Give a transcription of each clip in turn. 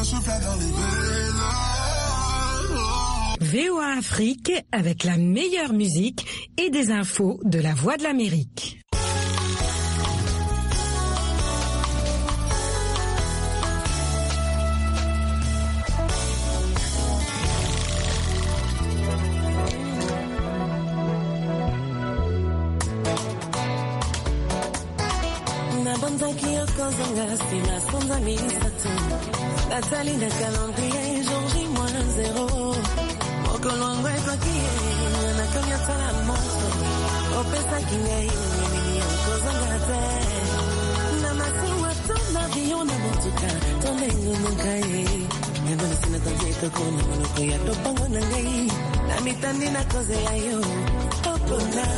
se faire dans les veines. VOA Afrique avec la meilleure musique et des infos de la Voix de l'Amérique. Sina sonza misatu Natali na calendrier Georgie -0 Mokolongo epakie Na kanya tala moto Opesa kingai Nini okoza ngate Na masiwa tona Viyo na motuka Tone ngumungai Nendo nisina tanzeta Kona manoko ya topango na ngai Na mitandi na koze ya yo Opona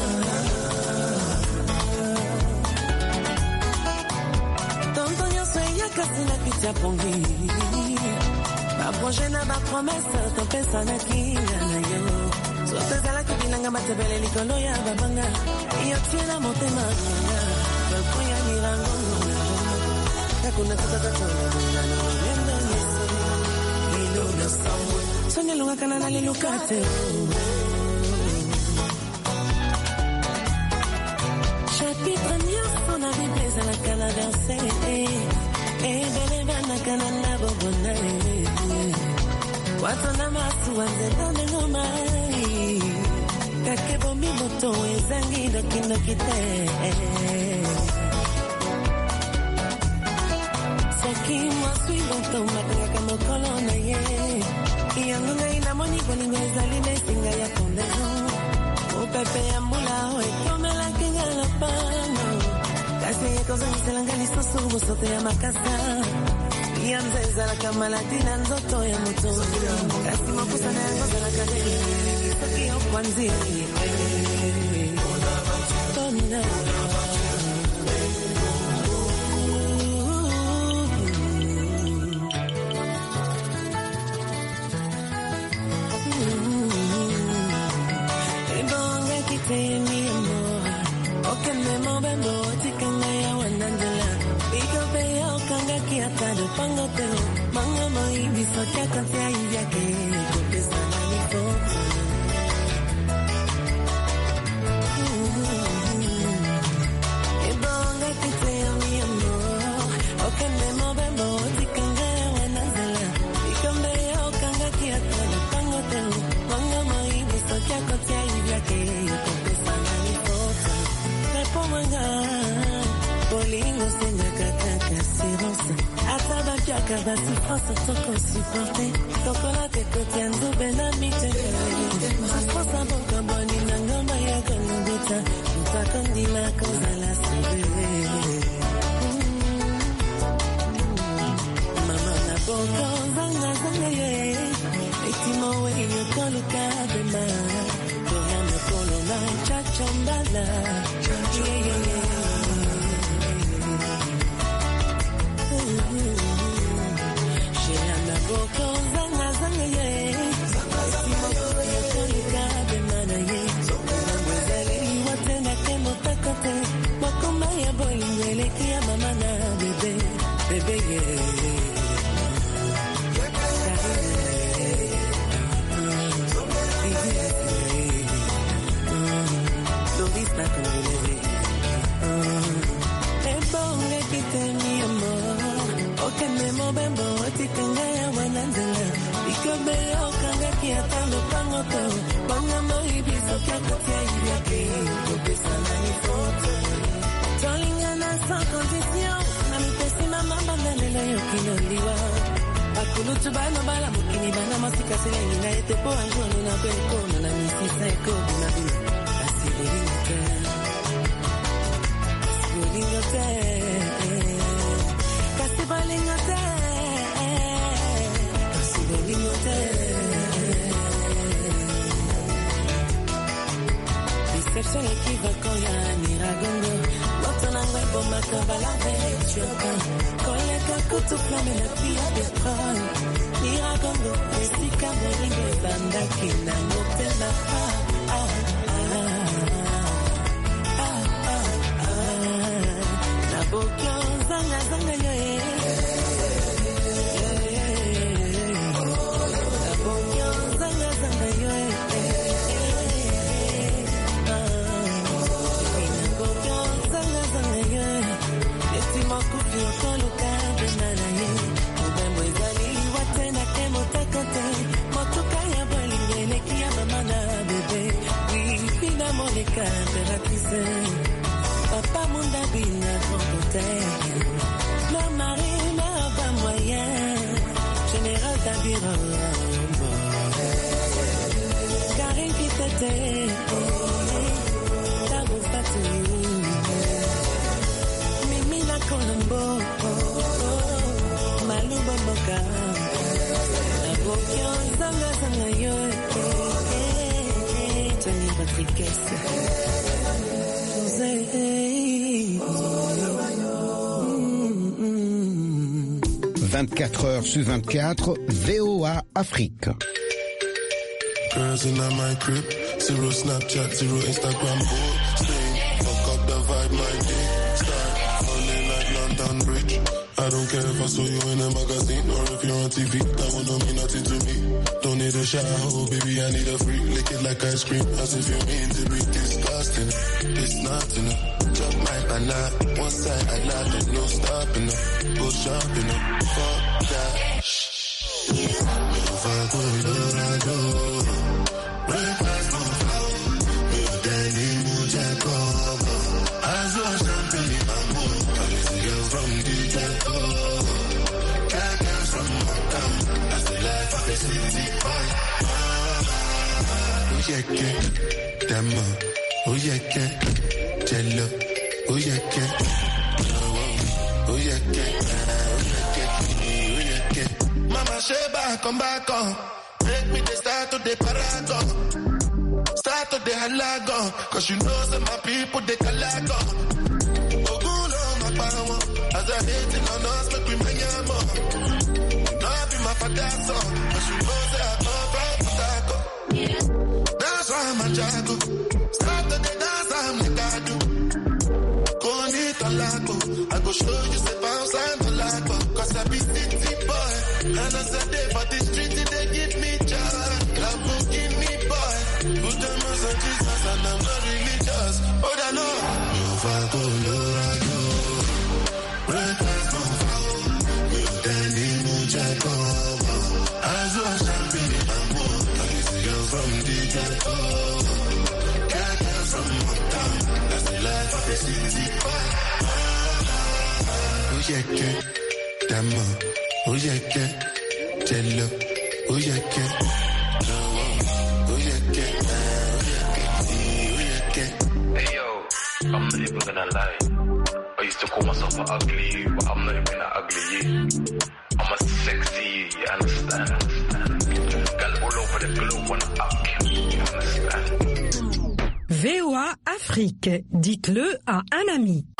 Kasina kitia pongi Ba projet na ba promesse Topesa na kinga na yo Sote zala kibinanga matebele likolo ya babanga Iyo tiena motema nanga Kalpoya nirango Kakuna tutatatonga Nano nendo niso Ilo na samu Sonya lunga kanana lilukate Chapitre nyoso na bibleza la canaverse Ebeleva na kanana bobona Watona masu wanzenda ngomai Kakebo mibuto ezangi dokino kite Soki mwasui boto matanga kama kolona ye Iyangunga inamoni koningo ezaline singa ya kondezo Upepe ya mbula hoe komela kinga la pano Kasi koza niselanga lisoso musote ya makasa Yamzeza la kamalatina nzoto ya muto Kasi makusa na yangoza la kadeli Soki yo kwanzi Tona Ebonga kite mi amor Oke memo bembo Atado pango teo Manga moi biso kia katia ivyake Kopesa na nifoto Ebonga kiteo mi amor Oke memo bembo Tikanga ya wanazala Ikambe ya okanga kia atado pango teo Manga moi biso kia katia ivyake Kopesa na nifoto Repo manga Polingo senga kakaka sirosa Ataba kiaka basi fasa toko supporte Toko la te kote nzube na miteke Asposa boka boni na ngamba ya konugota Mpakondi la koza la sebe Mama na boko zanga zanga ye Etimo we yo kolu kadema Koya me kolo na chachombala Yeah yeah yeah Boko zanga zanga ye Simo ye kolika be mana ye Mwezele iwatena kemo takote Wakoma ya boli mwele kia mama na bebe Bebe ye Doris na kumulele Ebonge kite mi amor Oke memo bembo Otikanga ya wananzela Ikobe ya okanga kia talo pango teo Panga moi biso kia katia ivyake Kopesa na nifoto Tolingana sans condition Na mitesi mama banda nena yo kinoliwa Bakulutu bano bala mukini bana masika silengi na ete po anjoni na beko Na misisa eko binabi Asibulingote Asibulingote Kasibalingote Kasibalingote Deception equivoco ya niragongo Loto nangwe bomba kabala vechoka Koleka kutu flame na pia petrol Niragongo esika moringo banda kina notela Nabokyo zanga zanga yoe Papa Mondabi n'a grand hôtel. Leur mari n'a pas moyen. Général Tabira. Karine Pitete. Tago Fatou. Mimi la Colombo. Malou Boboka. Abokion Zanga Zanga yo. Tony Rodriguez. 24 heures sur 24, VOA Afrique. Girls in my crib, zero Snapchat, zero Instagram, stay, fuck up the vibe, my day, start, falling like London Bridge. I don't care if I saw you in a magazine or if you're on TV, that would don't mean nothing to me. Don't need a shower, baby, I need a freak, lick it like ice cream, as if you mean to be disgusting. It's nothing, chop my banana, one side I love it, no stopping, go shopping, fuck that. If I go, Dama, oh yeah, Jello, oh yeah, Mama Sheba, come back on. Make me the start to the paragon. Start to the halagon. Cause you know some my people, they calago. Ogulo, my power. As I hating on us, make we make your more. Not be my father's son. Cause you know that I come from Potako. That's why I'm a jago. Start to the dance, I'm like I do. Go on it, Alago. I go show you the bounce, I'm Alago. Cause I be city boy. And I said they for the street, they give me joy. Lambo give me boy. Put them on Jesus and I'm not religious. Oh, I know. You go, Lorado. Red light, no foul. You Danny Mujago. As well champagne, I'm more. I see you from DJ. Cat from Motown. That's the life of a city boy. Oh, yeah, Dama. Oh yeah, Jello. Oh yeah, Hey yo, I'm not even gonna lie. I used to call myself an ugly, but I'm not even that ugly. I'm a sexy, you understand? Girl all over the globe wanna up you understand? VOA Afrique, dites-le à un ami.